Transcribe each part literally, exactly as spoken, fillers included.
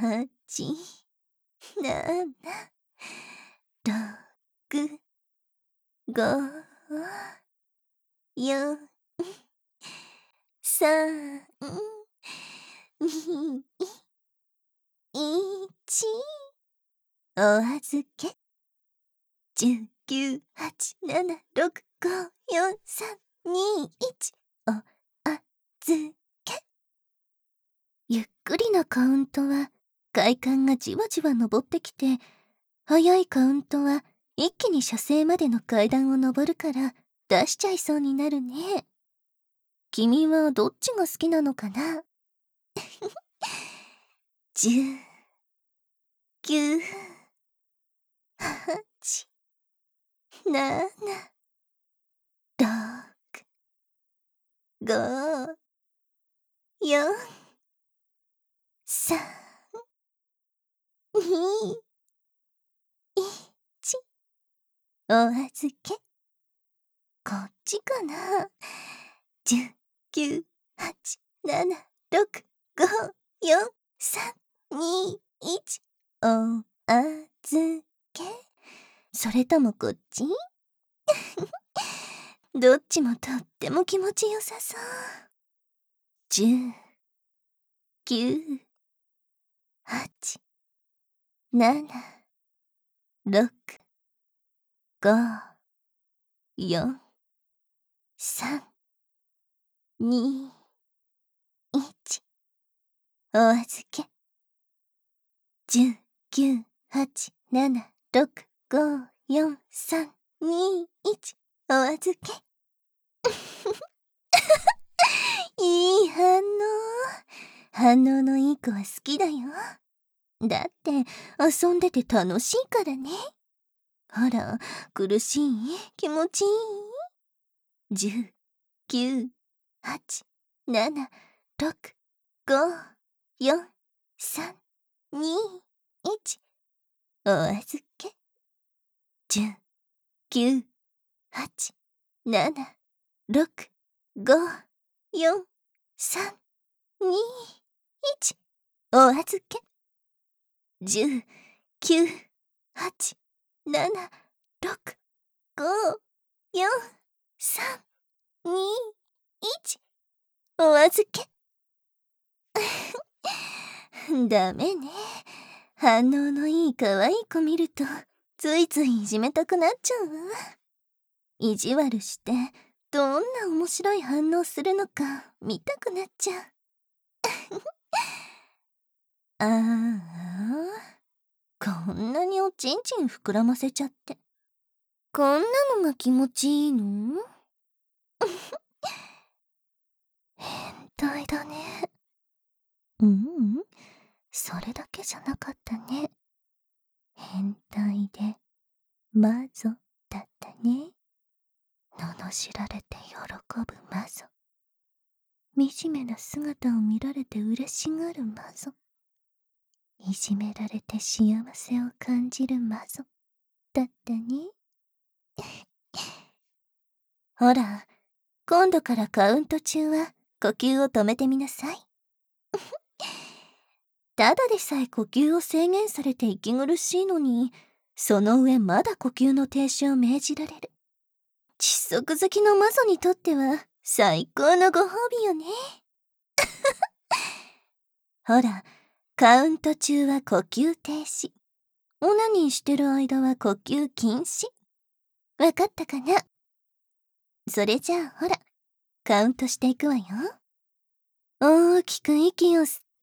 ち、なな、ろく、ご、よん、さん、に、いち。お預け。じゅう、きゅう、はち、なな、ろく、ご、よん、さん、に、いち。お預け。ゆっくりなカウントは快感がじわじわ登ってきて、早いカウントは一気に射精までの階段を登るから出しちゃいそうになるね。君はどっちが好きなのかな？じゅう、きゅう、はち、なな、ろく、ご、よん、さん、に、いち。お預け。こっちかな？じゅう、きゅう、はち、なな、ろく、ご、よん、さん、に、いち。お預け。それともこっち？どっちもとっても気持ちよさそう。じゅう、きゅう、はち、なな、ろく、ご、よん、さん、に、いち。お預け。じゅう、きゅう、はち、なな、ろく、ご、よん、さん、に、いち。お預け。いい反応。反応のいい子は好きだよ。だって遊んでて楽しいからね。ほら、苦しい？気持ちいい？ じゅう、きゅう、はち、なな、ろく、ご、よん、さん、に、いち。お預け。じゅう、きゅう、はち、なな、ろく、ご、よん、さん、に、いち。お預け。じゅう、きゅう、はち、なな、ろく、ご、よん、さん、に、いち。お預け。ダメね。反応のいい可愛い子見るとついついいじめたくなっちゃうわ。意地悪してどんな面白い反応するのか見たくなっちゃう。ああ、こんなにおちんちん膨らませちゃって。こんなのが気持ちいいの？変態だね。うんうん、それだけじゃなかったね。変態で魔女だったね。罵られて喜ぶ魔女。惨めな姿を見られて嬉しがる魔女。いじめられて幸せを感じる魔女だったね。ほら、今度からカウント中は呼吸を止めてみなさい。ただでさえ呼吸を制限されて息苦しいのに、その上まだ呼吸の停止を命じられる。窒息好きの魔女にとっては最高のご褒美よね。ほら、カウント中は呼吸停止。オナニーしてる間は呼吸禁止。わかったかな？それじゃあほら、カウントしていくわよ。大きく息を吸って。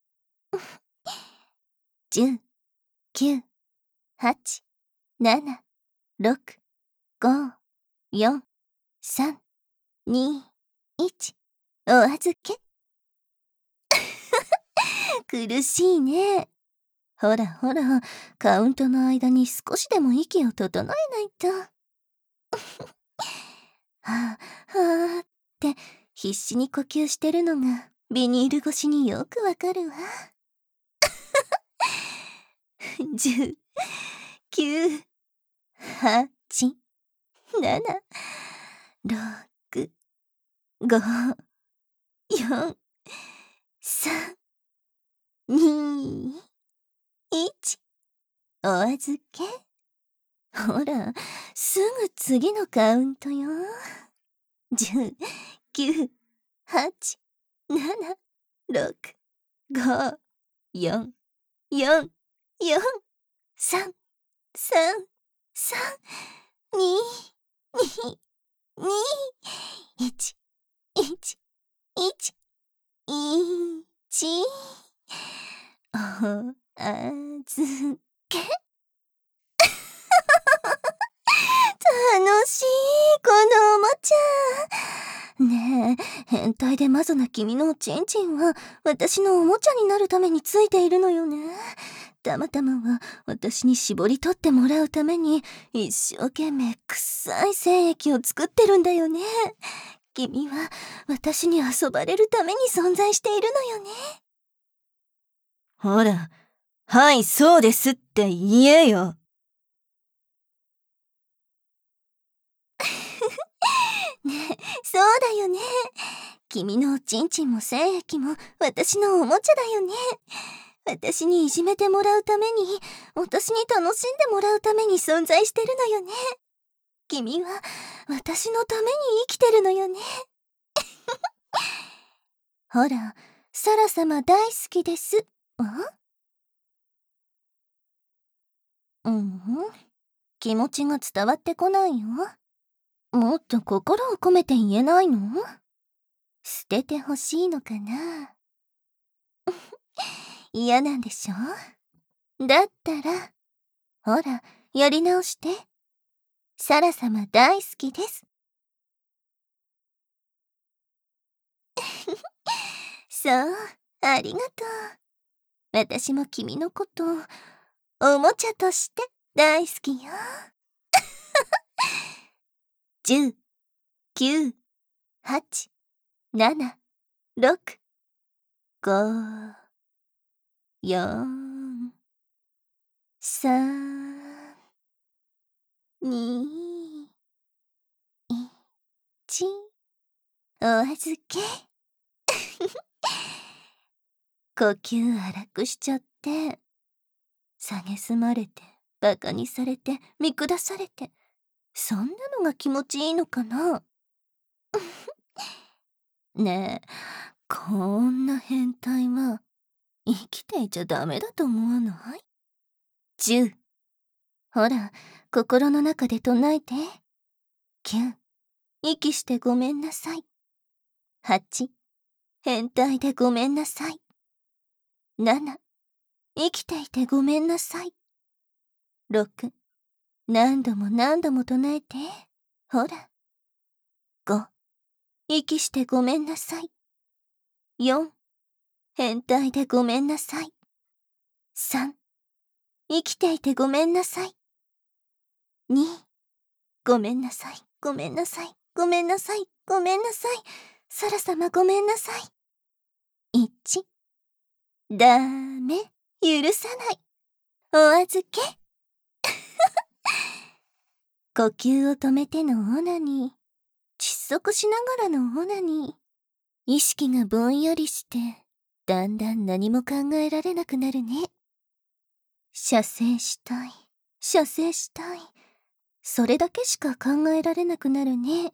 じゅう、きゅう、はち、なな、ろく、ご、よん、さん、に、いち。お預け。苦しいね。ほらほら、カウントの間に少しでも息を整えないと。はあ、はあって必死に呼吸してるのがビニール越しによくわかるわ。じゅう、きゅう、はち、なな、ろく、ご、よん、さん、 に、いち、お預け。ほら、すぐ次のカウントよ。じゅう、きゅう、はち、なな、ろく、ご、よん、よん、よん、さん、さん、さん、に、に、に、いち、いち、いち、いち、お預け。楽しい、このおもちゃ。ねえ、変態でマゾな君のおちんちんは私のおもちゃになるためについているのよね。たまたまは私に絞り取ってもらうために一生懸命臭い精液を作ってるんだよね。君は私に遊ばれるために存在しているのよね。 ほら、はい、そうですって言えよ。 ねえ、そうだよね。君のおちんちんも精液も私のおもちゃだよね。私にいじめてもらうために、私に楽しんでもらうために存在してるのよね。君は私のために生きてるのよね。ほら、サラ様大好きです。あ？うん、気持ちが伝わってこないよ。もっと心を込めて言えないの？捨ててほしいのかな？嫌なんでしょ？だったら、ほら、やり直して。サラ様大好きです。そう、ありがとう。私も君のこと、おもちゃとして大好きよ。じゅう、きゅう、はち、なな、ろく、ご、よん、さん、に、いち、お預け。呼吸荒くしちゃって、蔑まれて、バカにされて、見下されて、そんなのが気持ちいいのかな？ねえ、こんな変態は生きていちゃダメだと思わない？ じゅう、ほら、心の中で唱えて。きゅう、息してごめんなさい。はち、変態でごめんなさい。なな、生きていてごめんなさい。ろく、何度も何度も唱えて。ほら。ご、息してごめんなさい。よん、変態でごめんなさい。さん、生きていてごめんなさい。に、ごめんなさい、ごめんなさい、ごめんなさい、ごめんなさい。サラ様ごめんなさい。いち、ダメ、許さない。お預け。呼吸を止めてのオナニー。窒息しながらのオナニー。意識がぼんやりして、だんだん何も考えられなくなるね。射精したい、射精したい。それだけしか考えられなくなるね。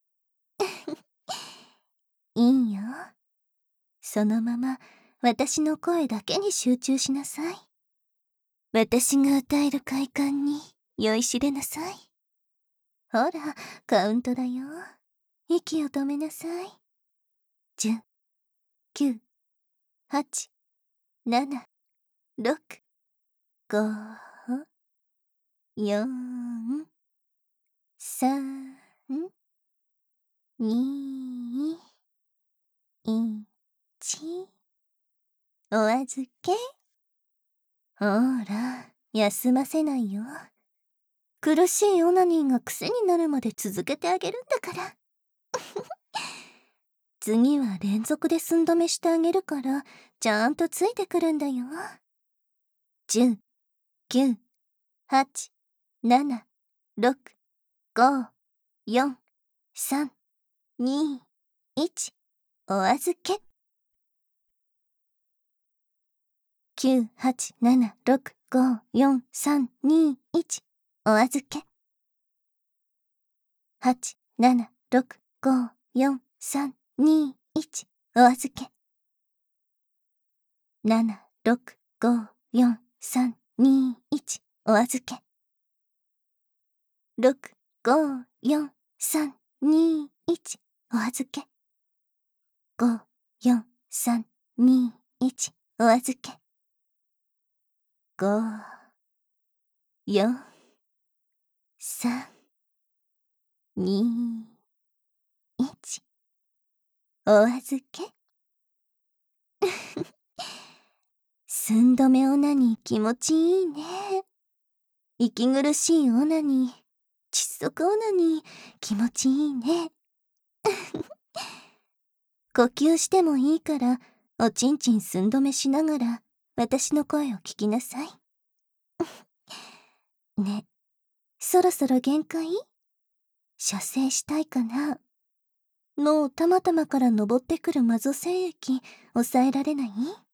いいよ。そのまま私の声だけに集中しなさい。私が与える快感に酔いしれなさい。ほら、カウントだよ。息を止めなさい。じゅう、きゅう、はち、なな、ろく、ご、よん、さん、に、いち、お預け。ほら、休ませないよ。苦しいオナニーが癖になるまで続けてあげるんだから。次は連続で寸止めしてあげるから、ちゃんとついてくるんだよ。じゅう、きゅう、はち、なな、ろく、ご、よん、さん、に、いち、お預け。 きゅうはちななろくごよんさんにいちお預け。はちななろくごよんさんにいちお預け。ななろくごよんさんにいちお預け。ろくごよんさんにいちお預け。ごよんさんにいちお預け。ごよんさんにいちお預け。寸止めオナニー気持ちいいね。息苦しいオナニー、窒息オナニー気持ちいいね。呼吸してもいいからおちんちん寸止めしながら私の声を聞きなさい。ね、そろそろ限界？射精したいかな？脳たまたまから登ってくるマゾ精液抑えられない？